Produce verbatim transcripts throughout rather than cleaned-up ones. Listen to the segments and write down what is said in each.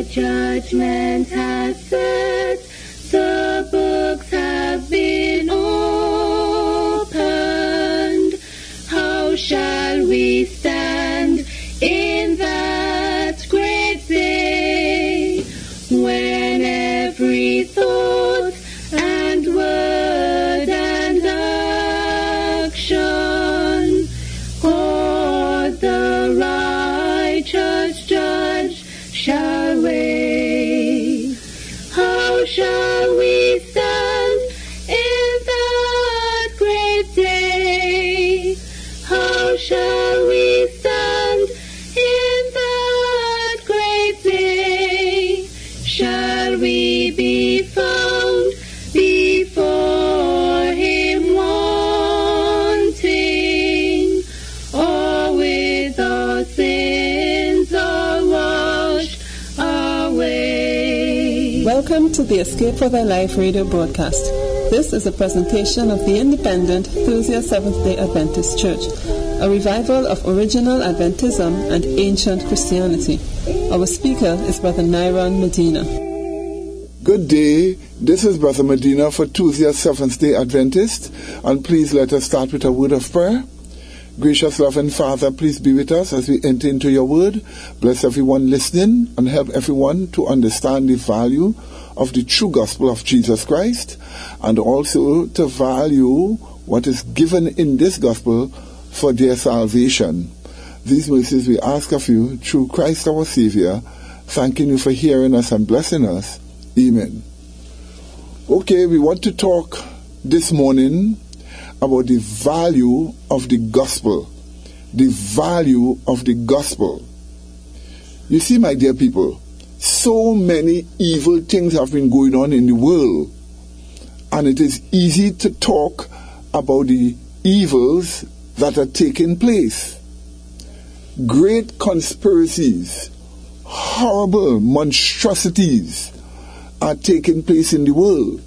judgment has set, the books have been opened. How shall we stand in that great day, when every thought and word and action toward the righteous judge shall weigh? How shall we stand in that great day? How shall we stand in that great day? Shall we be found before him wanting, or with our sins all washed away? Welcome to the Escape for Thy Life radio broadcast. This is a presentation of the Independent Thursday Seventh-day Adventist Church, a revival of original Adventism and ancient Christianity. Our speaker is Brother Nyron Medina. Good day. This is Brother Medina for Tuesday Seventh-day Adventist, and please let us start with a word of prayer. Gracious loving Father, please be with us as we enter into your word. Bless everyone listening and help everyone to understand the value of the true gospel of Jesus Christ, and also to value what is given in this gospel for their salvation. These mercies we ask of you through Christ our Savior, thanking you for hearing us and blessing us. Amen. Okay, we want to talk this morning about the value of the gospel. The value of the gospel. You see, my dear people, so many evil things have been going on in the world, and it is easy to talk about the evils that are taking place. Great conspiracies, horrible monstrosities are taking place in the world.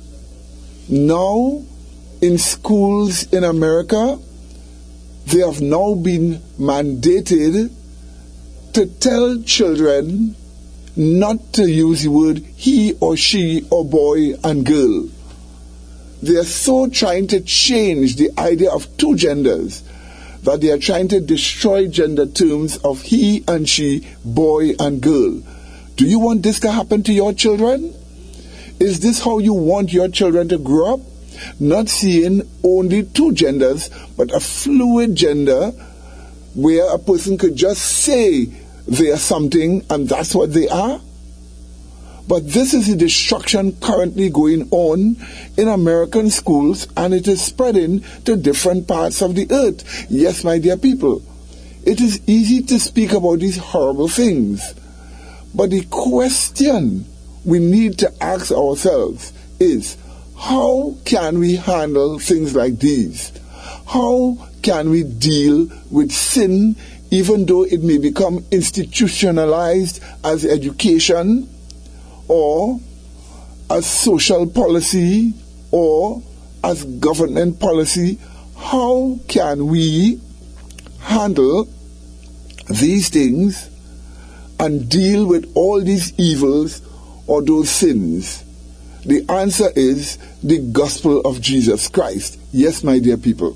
Now, in schools in America, they have now been mandated to tell children not to use the word he or she or boy and girl. They are so trying to change the idea of two genders that they are trying to destroy gender terms of he and she, boy and girl. Do you want this to happen to your children? Is this how you want your children to grow up? Not seeing only two genders, but a fluid gender where a person could just say they are something and that's what they are? But this is the destruction currently going on in American schools, and it is spreading to different parts of the earth. Yes, my dear people, it is easy to speak about these horrible things. But the question we need to ask ourselves is, how can we handle things like these? How can we deal with sin, even though it may become institutionalized as education, or as social policy, or as government policy? How can we handle these things and deal with all these evils or those sins? The answer is the gospel of Jesus Christ. Yes, my dear people.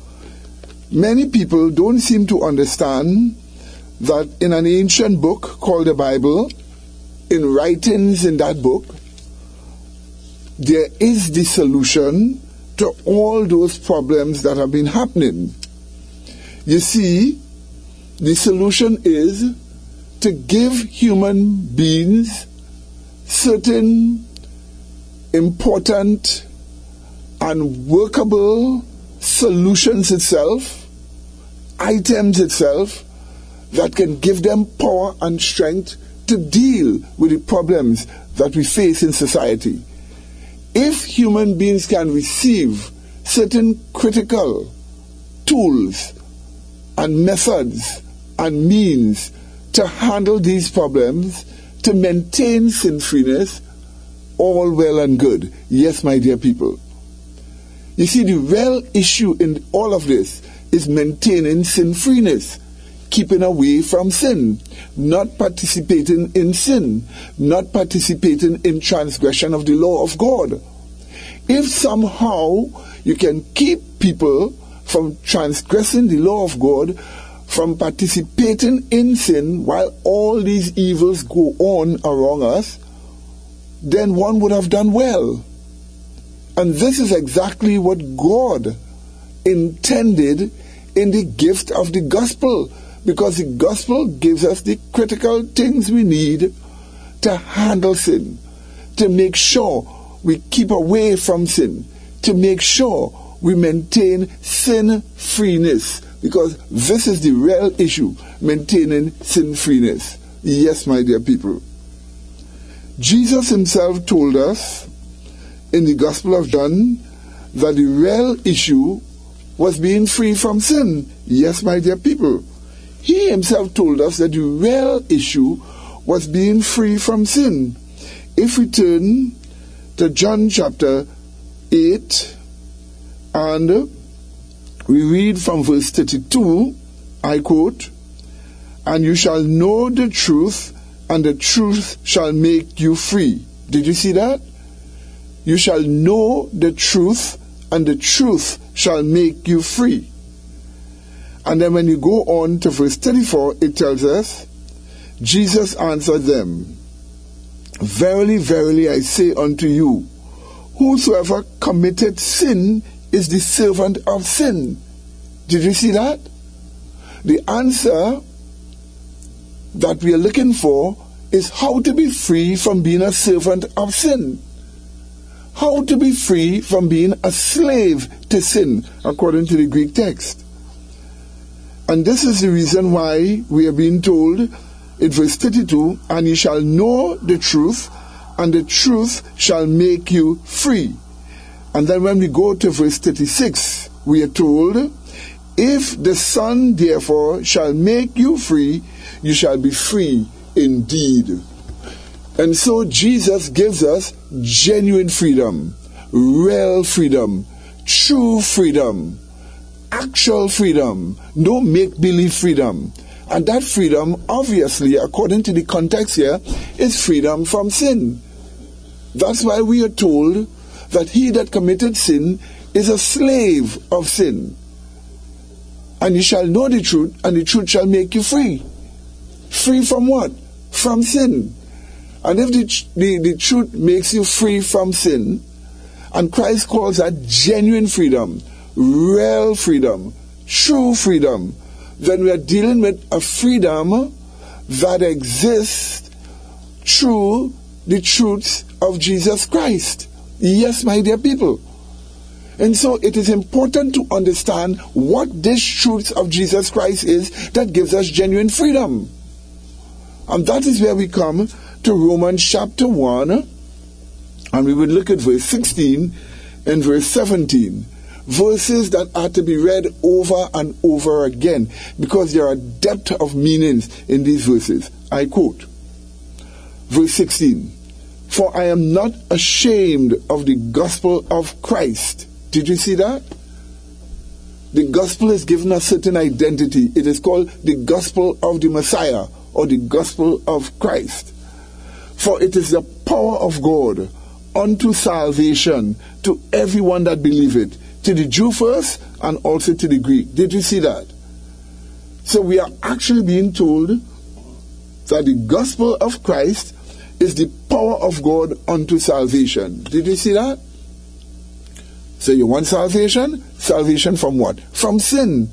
Many people don't seem to understand that in an ancient book called the Bible, in writings in that book, there is the solution to all those problems that have been happening. You see, the solution is to give human beings certain important and workable solutions itself, items itself, that can give them power and strength to deal with the problems that we face in society. If human beings can receive certain critical tools and methods and means to handle these problems, to maintain sin-freeness, all well and good. Yes, my dear people. You see, the real issue in all of this is maintaining sin-freeness. keeping away from sin, not participating in sin, not participating in transgression of the law of God. If somehow you can keep people from transgressing the law of God, from participating in sin while all these evils go on around us, then one would have done well. And this is exactly what God intended in the gift of the gospel, because the gospel gives us the critical things we need to handle sin, to make sure we keep away from sin, to make sure we maintain sin-freeness, because this is the real issue, maintaining sin-freeness. Yes, my dear people. Jesus himself told us in the Gospel of John that the real issue was being free from sin. Yes, my dear people. He himself told us that the real issue was being free from sin. If we turn to John chapter eight and we read from verse thirty-two, I quote, "And you shall know the truth, and the truth shall make you free." Did you see that? You shall know the truth, and the truth shall make you free. And then when you go on to verse thirty-four, it tells us, Jesus answered them, "Verily, verily, I say unto you, whosoever committed sin is the servant of sin." Did you see that? The answer that we are looking for is how to be free from being a servant of sin. How to be free from being a slave to sin, according to the Greek text. And this is the reason why we are being told in verse thirty-two, "And ye shall know the truth, and the truth shall make you free." And then when we go to verse thirty-six, we are told, "If the Son therefore shall make you free, you shall be free indeed." And so Jesus gives us genuine freedom, real freedom, true freedom, actual freedom, no make-believe freedom. And that freedom, obviously, according to the context here, is freedom from sin. That's why we are told that he that committed sin is a slave of sin. And you shall know the truth, and the truth shall make you free. Free from what? From sin. And if the, the, the truth makes you free from sin, and Christ calls that genuine freedom, real freedom, true freedom, then we are dealing with a freedom that exists through the truths of Jesus Christ. Yes, my dear people. And so it is important to understand what this truth of Jesus Christ is that gives us genuine freedom. And that is where we come to Romans chapter one, and we would look at verse sixteen and verse seventeen. Verses that are to be read over and over again, because there are depth of meanings in these verses. I quote, verse sixteen, "For I am not ashamed of the gospel of Christ." Did you see that? The gospel is given a certain identity. It is called the gospel of the Messiah, or the gospel of Christ. "For it is the power of God unto salvation to everyone that believeth, to the Jew first and also to the Greek." Did you see that? So we are actually being told that the gospel of Christ is the power of God unto salvation. Did you see that? So you want salvation? Salvation from what? From sin.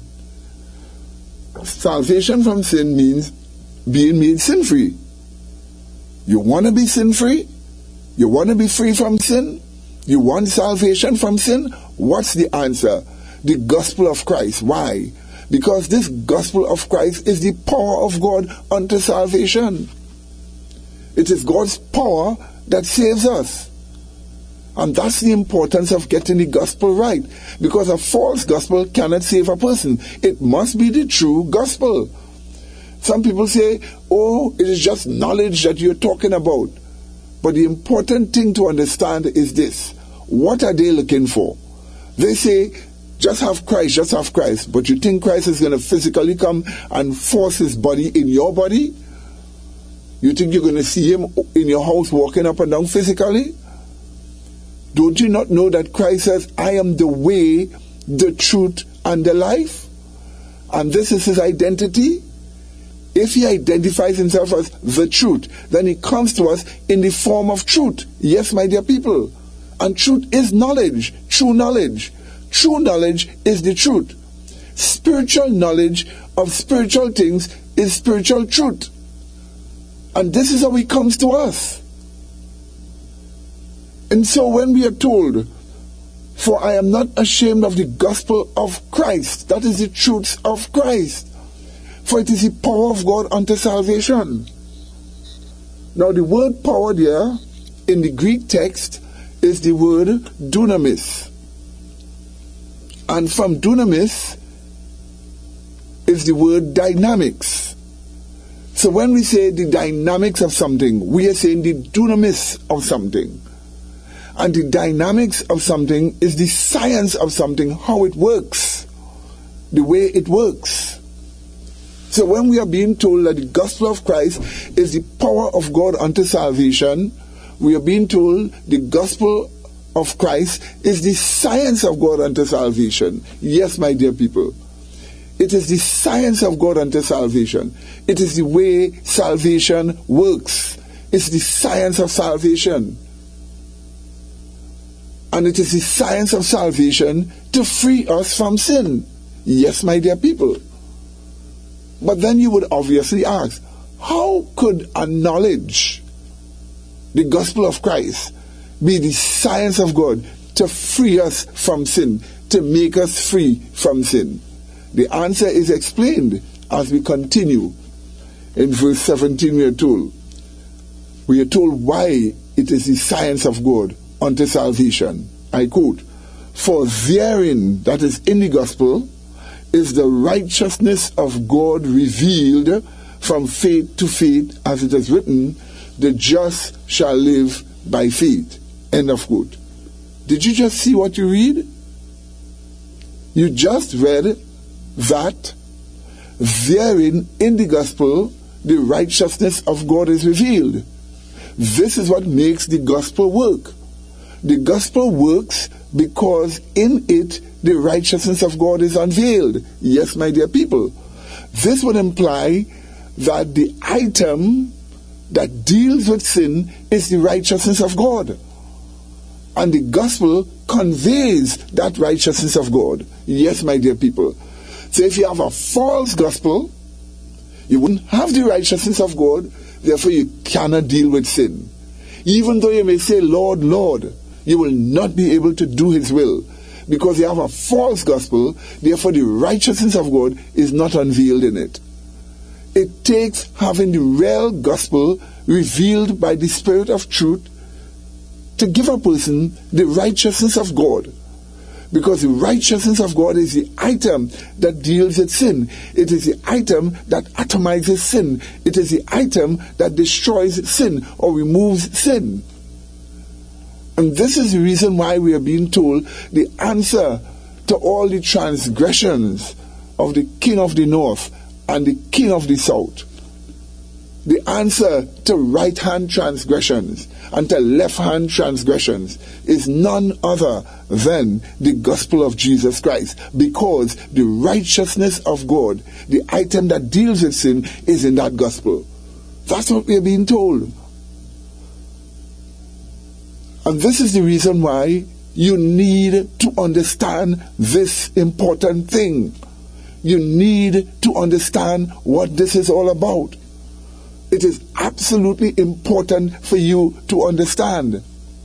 Salvation from sin means being made sin-free. You want to be sin-free? You want to be free from sin? You want salvation from sin? What's the answer? The gospel of Christ. Why? Because this gospel of Christ is the power of God unto salvation. It is God's power that saves us. And that's the importance of getting the gospel right. Because a false gospel cannot save a person. It must be the true gospel. Some people say, oh, it is just knowledge that you're talking about. But the important thing to understand is this. What are they looking for? They say, Just have Christ, just have Christ. But you think Christ is going to physically come and force his body in your body? You think you're going to see him in your house walking up and down physically? Don't you not know that Christ says, I am the way, the truth, and the life? And this is his identity. If he identifies himself as the truth, then he comes to us in the form of truth. Yes, my dear people. And truth is knowledge, true knowledge. True knowledge is the truth. Spiritual knowledge of spiritual things is spiritual truth. And this is how he comes to us. And so when we are told, for I am not ashamed of the gospel of Christ, that is the truth of Christ, for it is the power of God unto salvation. Now the word power there in the Greek text is the word dunamis. And from dunamis is the word dynamics. So when we say the dynamics of something, we are saying the dunamis of something. And the dynamics of something is the science of something, how it works, the way it works. So when we are being told that the gospel of Christ is the power of God unto salvation, we are being told the gospel of Christ is the science of God unto salvation. Yes, my dear people. It is the science of God unto salvation. It is the way salvation works. It's the science of salvation. And it is the science of salvation to free us from sin. Yes, my dear people. But then you would obviously ask, how could a knowledge, the gospel of Christ, be the science of God to free us from sin, to make us free from sin? The answer is explained as we continue. In verse seventeen we are told, we are told why it is the science of God unto salvation. I quote, for therein, that is in the gospel, is the righteousness of God revealed from faith to faith, as it is written, the just shall live by faith. End of quote. Did you just see what you read? You just read that therein in the gospel the righteousness of God is revealed. This is what makes the gospel work. The gospel works because in it the righteousness of God is unveiled. Yes, my dear people. This would imply that the item that deals with sin is the righteousness of God. And the gospel conveys that righteousness of God. Yes, my dear people. So if you have a false gospel, you wouldn't have the righteousness of God, therefore you cannot deal with sin. Even though you may say, Lord, Lord, you will not be able to do his will. Because you have a false gospel, therefore the righteousness of God is not unveiled in it. It takes having the real gospel revealed by the Spirit of truth to give a person the righteousness of God. Because the righteousness of God is the item that deals with sin. It is the item that atomizes sin. It is the item that destroys sin or removes sin. And this is the reason why we are being told the answer to all the transgressions of the king of the north and the king of the south. The answer to right-hand transgressions and to left-hand transgressions is none other than the gospel of Jesus Christ. Because the righteousness of God, the item that deals with sin, is in that gospel. That's what we are being told. And this is the reason why you need to understand this important thing. You need to understand what this is all about. It is absolutely important for you to understand.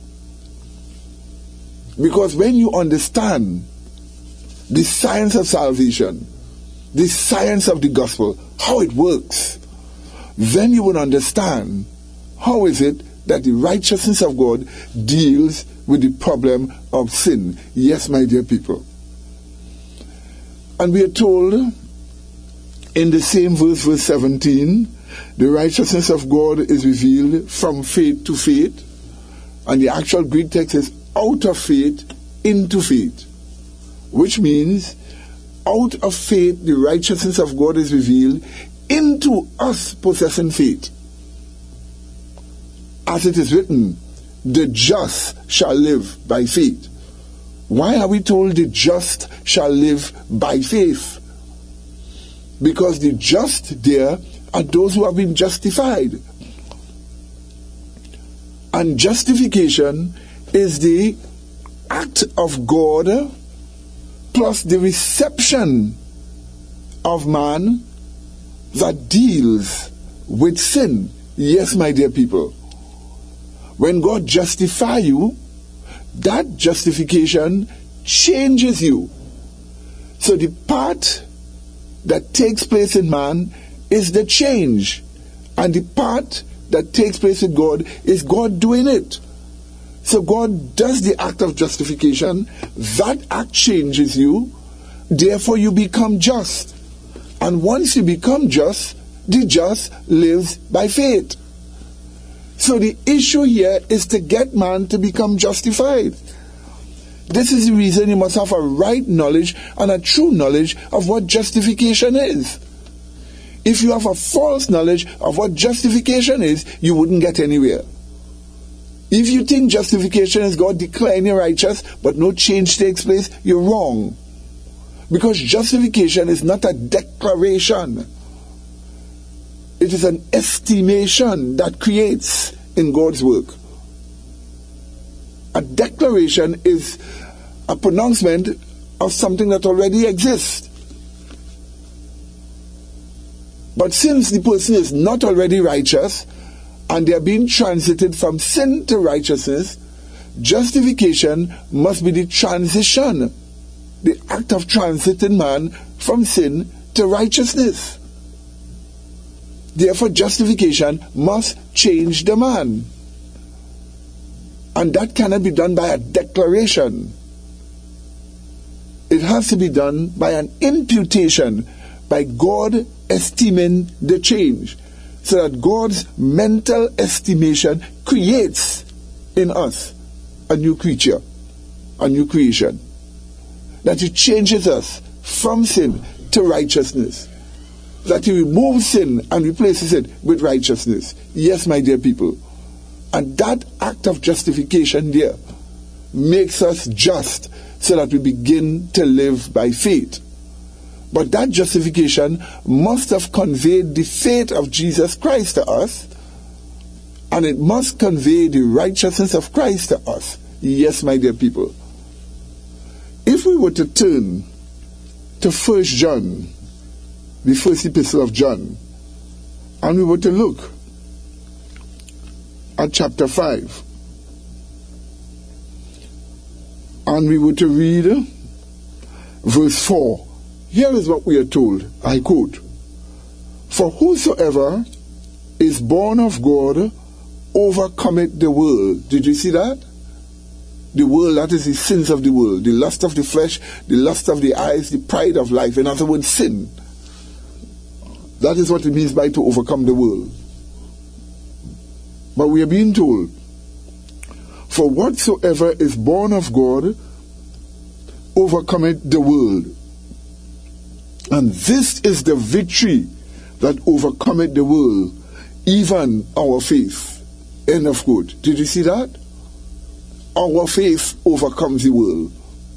Because when you understand the science of salvation, the science of the gospel, how it works, then you will understand how is it that the righteousness of God deals with the problem of sin. Yes, my dear people. And we are told in the same verse, verse seventeen, the righteousness of God is revealed from faith to faith. And the actual Greek text is out of faith into faith. which means out of faith the righteousness of God is revealed into us possessing faith. As it is written, the just shall live by faith. Why are we told the just shall live by faith? Because the just there are those who have been justified. And justification is the act of God plus the reception of man that deals with sin. Yes, my dear people. When God justifies you, that justification changes you. So the part that takes place in man is the change. And the part that takes place with God is God doing it. So God does the act of justification. That act changes you. Therefore you become just. And once you become just, the just lives by faith. So the issue here is to get man to become justified. This is the reason you must have a right knowledge and a true knowledge of what justification is. If you have a false knowledge of what justification is, you wouldn't get anywhere. If you think justification is God declaring you righteous, but no change takes place, you're wrong. Because justification is not a declaration. It is an estimation that creates in God's work. A declaration is a pronouncement of something that already exists. But since the person is not already righteous, and they are being transited from sin to righteousness, justification must be the transition, the act of transiting man from sin to righteousness. Therefore, justification must change the man. And that cannot be done by a declaration. It has to be done by an imputation, by God esteeming the change. So that God's mental estimation creates in us a new creature, a new creation. That it changes us from sin to righteousness. That He removes sin and replaces it with righteousness. Yes, my dear people. And that act of justification there makes us just so that we begin to live by faith. But that justification must have conveyed the faith of Jesus Christ to us, and it must convey the righteousness of Christ to us. Yes, my dear people. If we were to turn to First John, the first epistle of John, and we were to look at chapter five, and we were to read verse four, here is what we are told, I quote, "For whosoever is born of God overcometh the world." Did you see that? The world, that is the sins of the world, the lust of the flesh, the lust of the eyes, the pride of life. In other words, sin. That is what it means by to overcome the world. But we are being told, "For whatsoever is born of God overcometh the world. And this is the victory that overcometh the world, even our faith." End of quote. Did you see that? Our faith overcomes the world.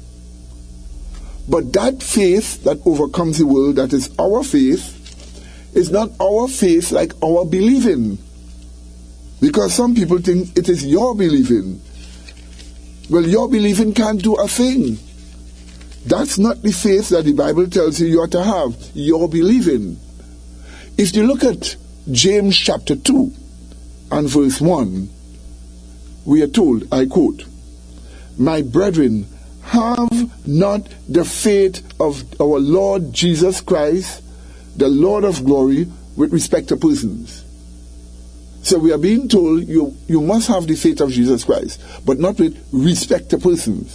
But that faith that overcomes the world, that is our faith, is not our faith like our believing. Because some people think it is your believing. Well, your believing can't do a thing. That's not the faith that the Bible tells you you ought to have. Your believing. If you look at James chapter two and verse one, we are told, I quote, "My brethren, have not the faith of our Lord Jesus Christ, the Lord of glory, with respect to persons." So we are being told you, you must have the faith of Jesus Christ, but not with respect to persons.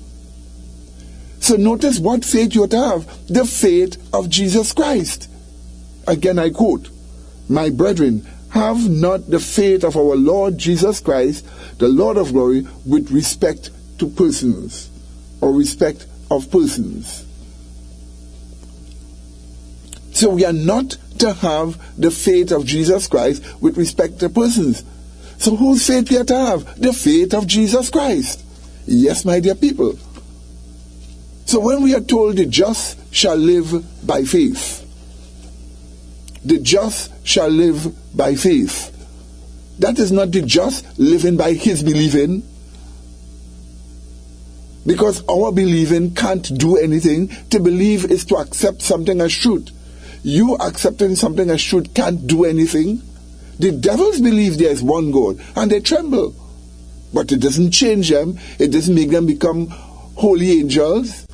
So notice what faith you ought to have. The faith of Jesus Christ. Again I quote, "My brethren, have not the faith of our Lord Jesus Christ, the Lord of glory, with respect to persons," or respect of persons. So we are not to have the faith of Jesus Christ with respect to persons. So whose faith we are to have? The faith of Jesus Christ. Yes, my dear people. So when we are told the just shall live by faith, the just shall live by faith, that is not the just living by his believing, because our believing can't do anything. To believe is to accept something as truth. You accepting something as truth can't do anything. The devils believe there is one God and they tremble. But it doesn't change them. It doesn't make them become holy angels.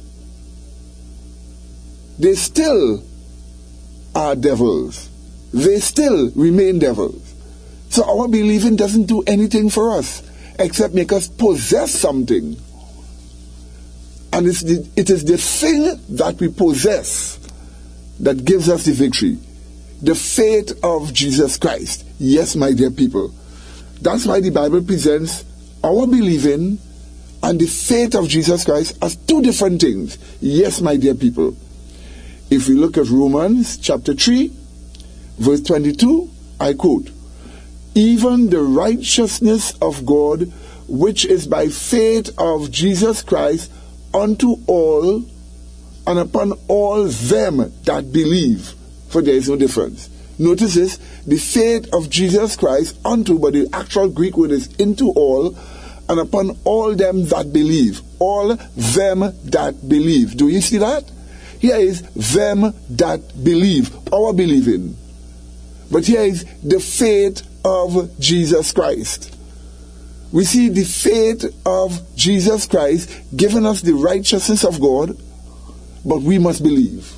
They still are devils. They still remain devils. So our believing doesn't do anything for us except make us possess something. And it's the, it is the thing that we possess that gives us the victory. The faith of Jesus Christ. Yes, my dear people. That's why the Bible presents our believing and the faith of Jesus Christ as two different things. Yes, my dear people. If we look at Romans chapter three, verse twenty-two, I quote, "Even the righteousness of God, which is by faith of Jesus Christ, unto all and upon all them that believe." For there is no difference. Notice this, the faith of Jesus Christ unto, but the actual Greek word is into all, and upon all them that believe. All them that believe. Do you see that? Here is them that believe, our believing. But here is the faith of Jesus Christ. We see the faith of Jesus Christ giving us the righteousness of God, but we must believe.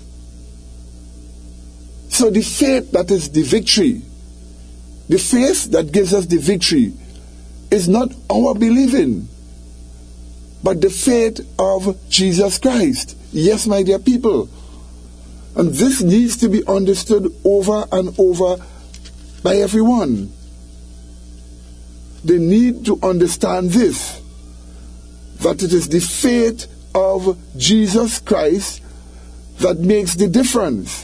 So the faith that is the victory, the faith that gives us the victory, is not our believing, but the faith of Jesus Christ. Yes, my dear people. And this needs to be understood over and over by everyone. They need to understand this, that it is the faith of Jesus Christ that makes the difference.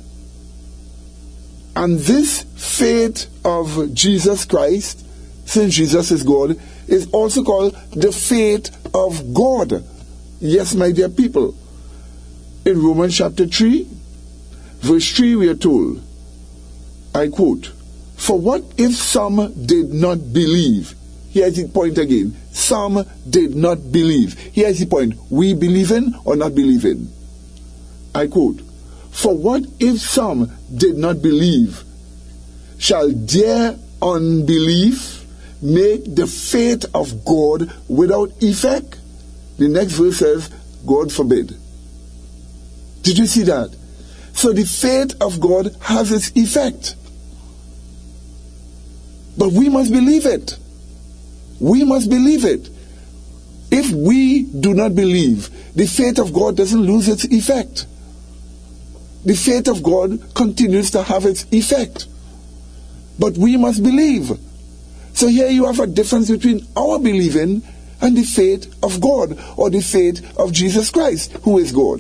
And this faith of Jesus Christ, since Jesus is God, is also called the faith of God. Yes, my dear people. In Romans chapter three, verse three, we are told, I quote, "For what if some did not believe?" Here's the point again. Some did not believe. Here's the point. We believing or not believing? I quote, "For what if some did not believe? Shall their unbelief make the faith of God without effect?" The next verse says, "God forbid." Did you see that? So the faith of God has its effect. But we must believe it. We must believe it. If we do not believe, the faith of God doesn't lose its effect. The faith of God continues to have its effect. But we must believe. So here you have a difference between our believing and the faith of God, or the faith of Jesus Christ, who is God.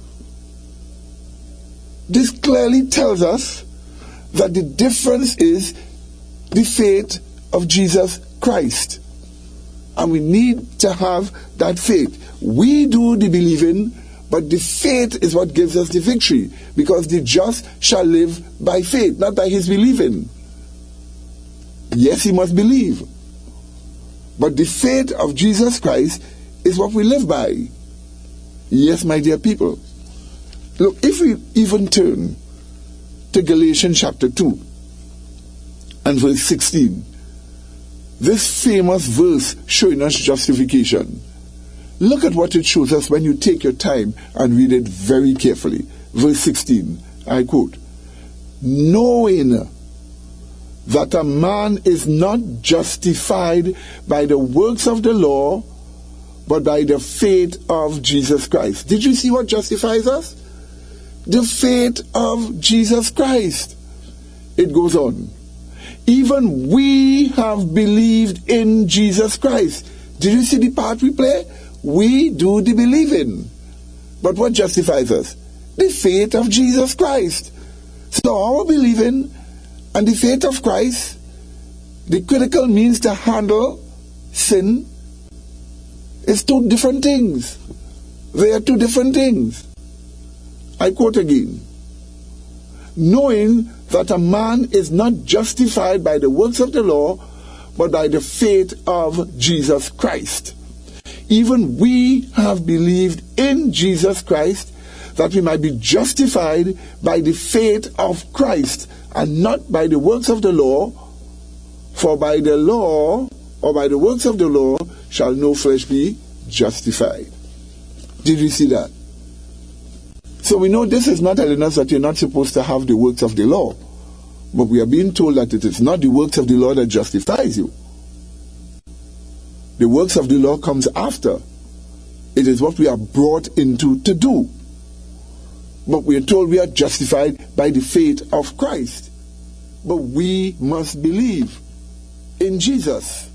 This clearly tells us that the difference is the faith of Jesus Christ. And we need to have that faith. We do the believing, but the faith is what gives us the victory, because the just shall live by faith, not by his believing. Yes, he must believe, but the faith of Jesus Christ is what we live by. Yes, my dear people. Look, if we even turn to Galatians chapter two and verse sixteen, this famous verse showing us justification, look at what it shows us when you take your time and read it very carefully. Verse sixteen, I quote, "Knowing that a man is not justified by the works of the law, but by the faith of Jesus Christ." Did you see what justifies us? The faith of Jesus Christ. It goes on. "Even we have believed in Jesus Christ." Did you see the part we play? We do the believing. But what justifies us? The faith of Jesus Christ. So our believing and the faith of Christ, the critical means to handle sin, is two different things. They are two different things. I quote again. Knowing that a man is not justified by the works of the law, but by the faith of Jesus Christ. Even we have believed in Jesus Christ, that we might be justified by the faith of Christ, and not by the works of the law. For by the law, or by the works of the law, shall no flesh be justified. Did you see that? So we know this is not telling us that you're not supposed to have the works of the law. But we are being told that it is not the works of the law that justifies you. The works of the law comes after. It is what we are brought into to do. But we are told we are justified by the faith of Christ. But we must believe in Jesus.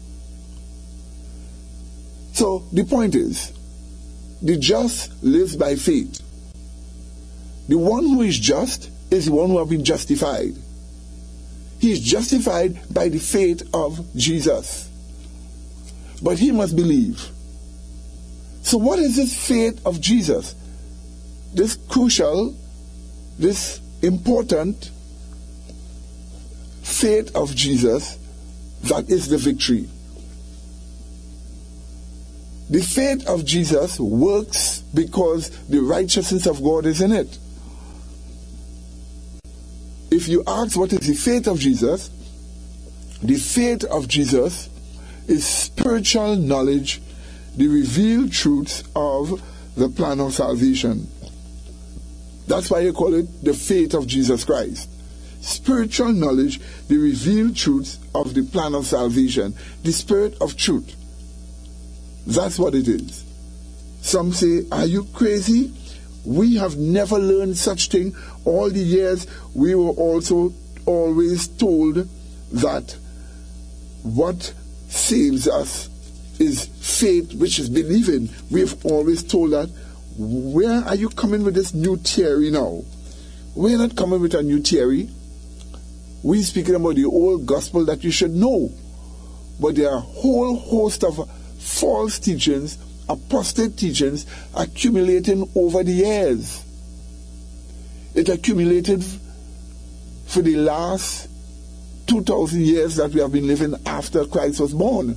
So the point is, the just lives by faith. The one who is just is the one who has been justified. He is justified by the faith of Jesus. But he must believe. So what is this faith of Jesus? This crucial, this important faith of Jesus, that is the victory. The faith of Jesus works because the righteousness of God is in it. If you ask what is the faith of Jesus, the faith of Jesus is spiritual knowledge, the revealed truths of the plan of salvation. That's why you call it the faith of Jesus Christ. Spiritual knowledge, the revealed truths of the plan of salvation, the spirit of truth. That's what it is. Some say, are you crazy? We have never learned such thing. All the years we were also always told that what saves us is faith, which is believing. We've always told that. Where are you coming with this new theory now? We're not coming with a new theory. We're speaking about the old gospel that you should know. But there are a whole host of false teachings, apostate teachings, accumulating over the years. It accumulated for the last two thousand years that we have been living after Christ was born.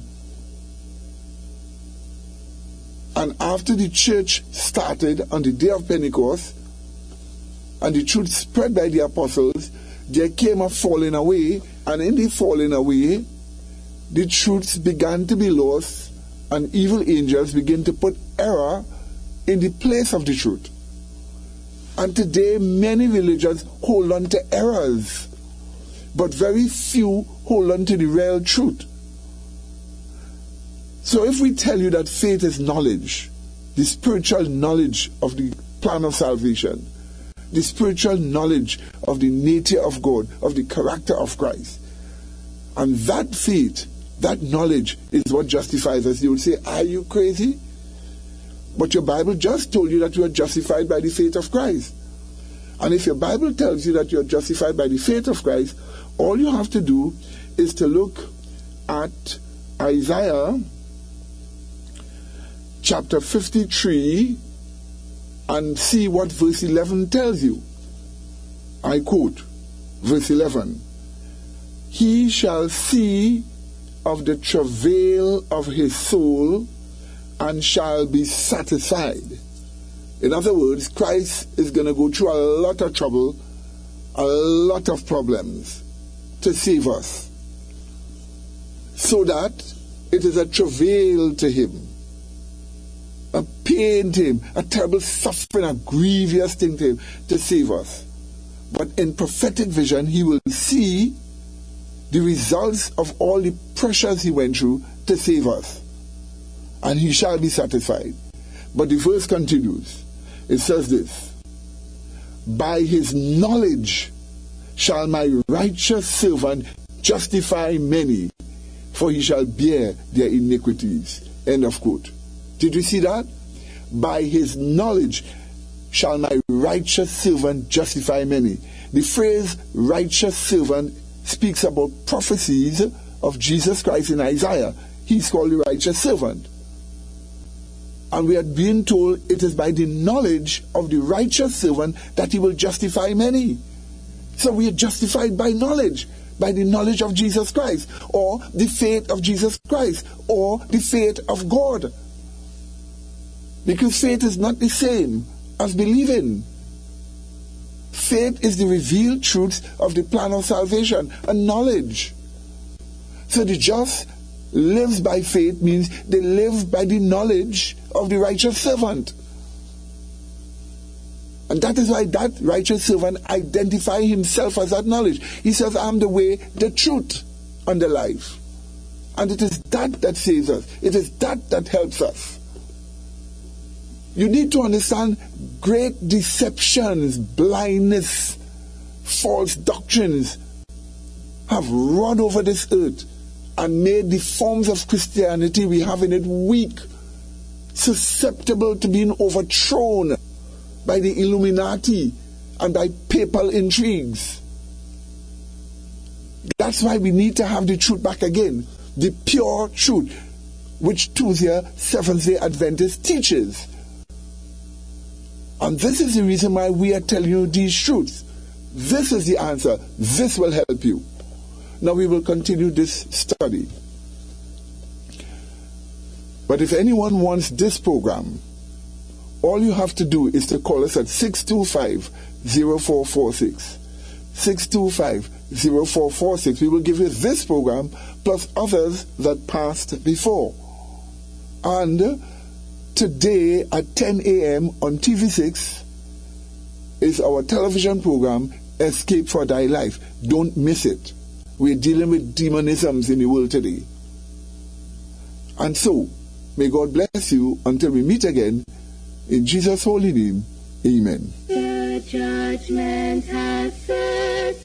And after the church started on the day of Pentecost, and the truth spread by the apostles, there came a falling away, and in the falling away, the truths began to be lost, and evil angels began to put error in the place of the truth. And today, many religions hold on to errors, but very few hold on to the real truth. So if we tell you that faith is knowledge, the spiritual knowledge of the plan of salvation, the spiritual knowledge of the nature of God, of the character of Christ, and that faith, that knowledge is what justifies us, you will say, are you crazy? But your Bible just told you that you are justified by the faith of Christ. And if your Bible tells you that you are justified by the faith of Christ, all you have to do is to look at Isaiah chapter fifty-three and see what verse eleven tells you. I quote, verse eleven, "He shall see of the travail of his soul and shall be satisfied." In other words, Christ is going to go through a lot of trouble, a lot of problems to save us, so that it is a travail to him, a pain to him, a terrible suffering, a grievous thing to him to save us. But in prophetic vision, he will see the results of all the pressures he went through to save us, and he shall be satisfied. But the verse continues. It says this, "By his knowledge shall my righteous servant justify many, for he shall bear their iniquities." End of quote. Did you see that? By his knowledge. shall my righteous servant justify many. The phrase righteous servant speaks about prophecies of Jesus Christ in Isaiah. He's called the righteous servant. And we are being told it is by the knowledge of the righteous servant that he will justify many. So we are justified by knowledge, by the knowledge of Jesus Christ, or the faith of Jesus Christ, or the faith of God. Because faith is not the same as believing. Faith is the revealed truth of the plan of salvation and knowledge. So the just lives by faith means they live by the knowledge of the righteous servant. And that is why that righteous servant identifies himself as that knowledge. He says, I am the way, the truth, and the life. And it is that that saves us. It is that that helps us. You need to understand great deceptions, blindness, false doctrines have run over this earth and made the forms of Christianity we have in it weak, susceptible to being overthrown by the Illuminati and by papal intrigues. That's why we need to have the truth back again, the pure truth, which Tuesday Seventh-day Adventist teaches. And this is the reason why we are telling you these truths. This is the answer. This will help you. Now we will continue this study. But if anyone wants this program, all you have to do is to call us at six two five, zero four four six. six two five, zero four four six. We will give you this program plus others that passed before. And today at ten a.m. on T V six is our television program, Escape for Thy Life. Don't miss it. We're dealing with demonisms in the world today. And so, may God bless you until we meet again. In Jesus' holy name, amen. The judgment has